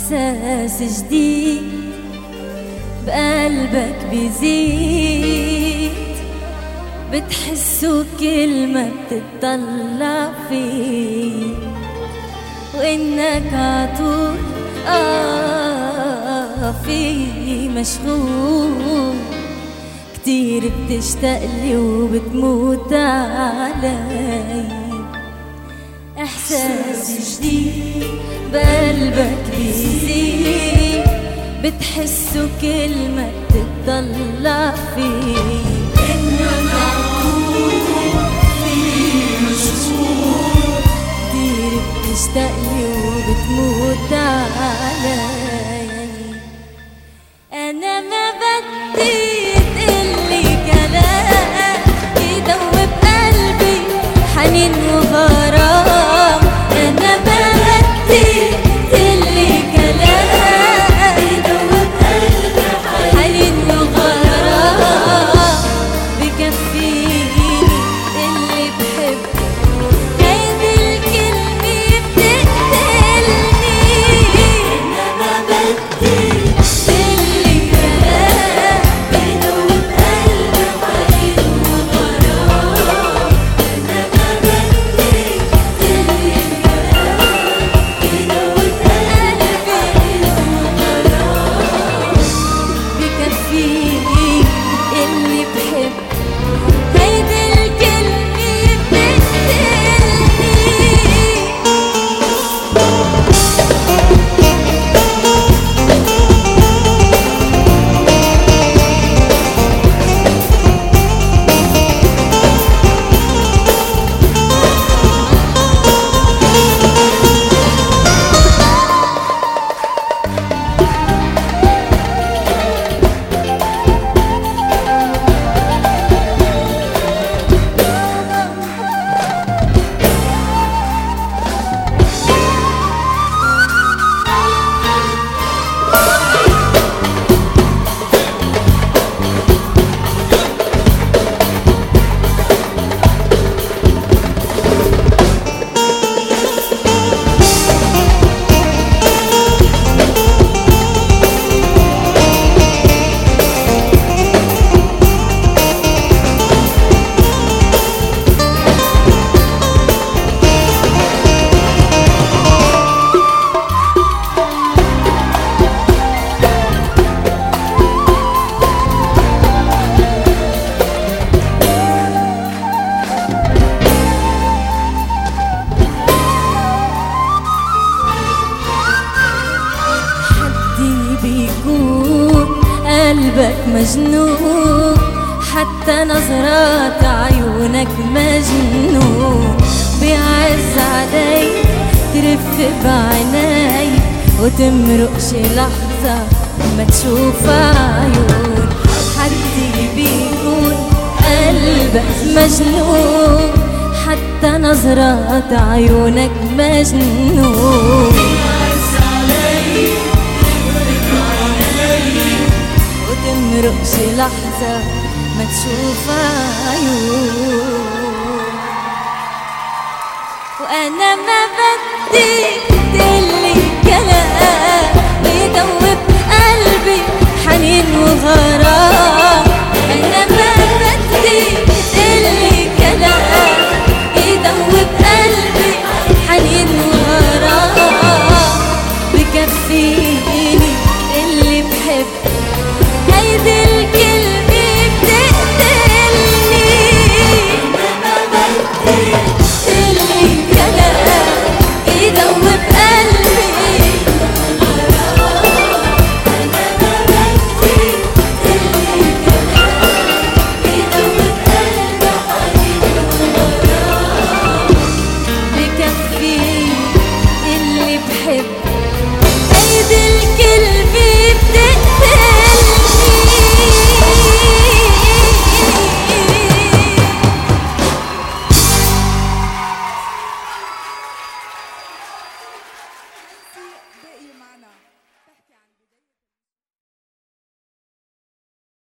إحساس جديد بقلبك بيزيد، بتحسه كل ما بتطلع فيه، وإنك عطول فيه مشغول. كتير بتشتاقلي وبتموت علي، إحساس جديد بقلبك بيزيد، بتحسه كل ما بتطلع فيه، إنك عطول فيه مشغول. كتير بتشتاقلي وبتموت علي، أنا ما بدي تقلي كلام يدوب قلبي حنين وغرام. أنا ما بدي تقلي كلام يدوب قلبي حنين وغرام، بكفيني اللي بحبه هيدي الكلمة بتقتلني. أنا ما بدي قلبك مجنون، حتى نظرات عيونك مجنون. بيعز علي ترف بعيني وتمرق شي لحظة ما تشوف عيون. حدي بيكون قلبك مجنون، حتى نظرات عيونك مجنون. تمرق شي لحظة ما تشوف عيون، وأنا ما بدي